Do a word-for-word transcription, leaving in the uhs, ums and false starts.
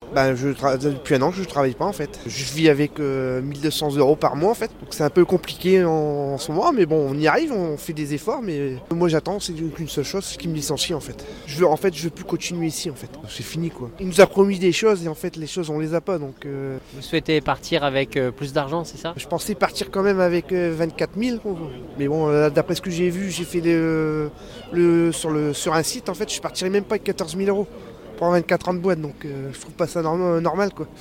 Ben, je tra- depuis un an que je ne travaille pas en fait. Je vis avec euh, mille deux cents euros par mois en fait. Donc c'est un peu compliqué en, en ce moment, mais bon, on y arrive, on fait des efforts. Mais moi j'attends, c'est qu'une seule chose, c'est qu'il me licencie en fait. Je veux, en fait, je veux plus continuer ici en fait. C'est fini quoi. Il nous a promis des choses et en fait les choses on les a pas. Donc euh, Vous souhaitez partir avec euh, plus d'argent, c'est ça? je pensais partir quand même avec euh, vingt-quatre mille. Mais bon, euh, d'après ce que j'ai vu, j'ai fait le, le, sur, le, sur un site en fait, je partirais même pas avec quatorze mille euros pour vingt-quatre ans de boîte. Donc euh, je trouve pas ça norm- normal quoi.